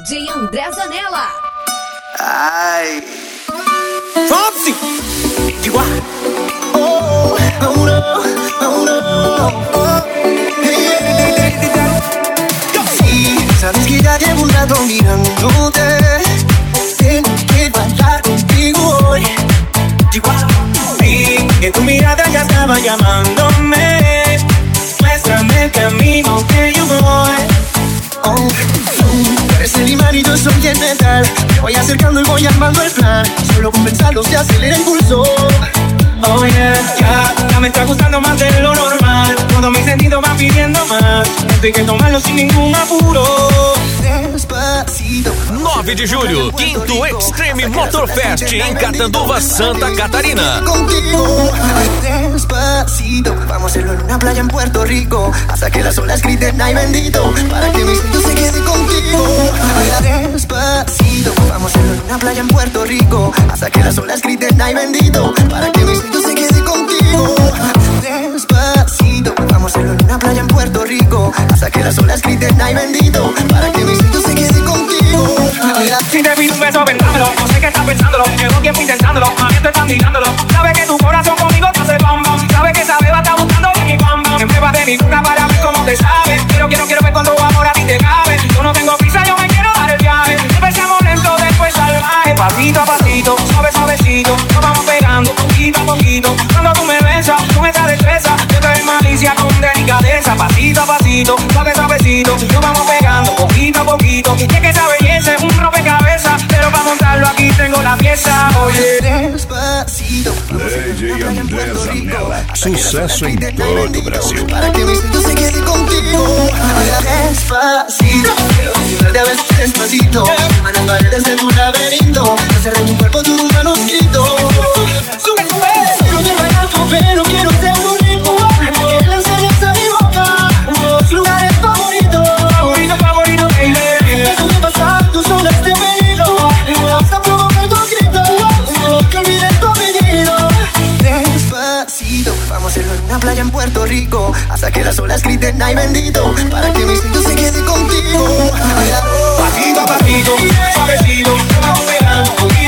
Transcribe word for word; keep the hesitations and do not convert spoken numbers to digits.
D J André Zanella. Ai. Foxy. Igual. Oh, oh no, oh no. Oh. Sí, sabes que ya llevo un rato mirándote. Tengo que bailar contigo hoy. Igual. Vi que tu mirada ya estaba llamándome. Muéstrame el camino que yo voy. Oh, tú eres el imán y yo soy el metal. Me voy acercando y voy armando el plan. Solo con pensarlo se acelera el pulso. Oh yeah, ya, ya me está gustando más de lo normal. Todos mis sentidos van pidiendo más. Esto hay que tomarlo sin ningún apuro. Despacito. nove de julho, quinto Extreme Motor Fest em Catanduva, Santa Catarina. Contigo, despacito. Vamos a hacerlo en una playa en Puerto Rico. Hasta que las olas griten ay bendito. Para que mi instinto se quede contigo. Despacito. Vamos a hacerlo en una playa en Puerto Rico. Hasta que las olas griten ay bendito. Para que mi instinto se quede contigo. Despacito. Vamos a hacerlo en una playa en Puerto Rico. Hasta que las olas griten ay bendito. Para que mi instinto se quede contigo. Si te pido un beso, vendámelo. No sé qué estás pensándolo. Llevo tiempo intentándolo. A mí te están mirándolo. Sabes que tu corazón conmigo te hace bam bam. Sabes que esa beba está buscando de mi bam bam. Me pruebas de mi boca para ver cómo te sabe. Quiero, quiero, quiero ver cuando amor a ti te cabe. Yo no tengo prisa, yo me quiero dar el viaje. Empezamos lento, después salvaje. Pasito a pasito, suave, suavecito. Nos vamos pegando poquito a poquito. Cuando tú me besas, con esa destreza, yo te doy malicia con delicadeza. Pasito a pasito, suave, suavecito. Nos vamos pegando poquito a poquito. Y es que esa belleza es un rompecabezas. Pero para montarlo aquí tengo la pieza. Oye, despacito. D J André Zanella, sucesso em todo o Brasil. Para que mi instinto se quede contigo. Despacito. Quiero desnudarte a veces despacito. Emanando desde tu laberinto. Hacer de tu cuerpo tu manuscrito. Sube, sube. Quiero ver bailar tu pelo. Quiero ser tu ritmo. Que le enseñes a mi boca los lugares favoritos. favorito, favorito, baby. Dejo de pasar tus olas de peligro. Hasta provocar tus gritos. Que olvides tu apellido. Despacito. Vamos a hacerlo en una playa en Puerto Rico. Hasta que las olas griten ay bendito. Para que mi instinto se quede contigo. Pasito a pasito, suavecito, nos vamos pegando poquito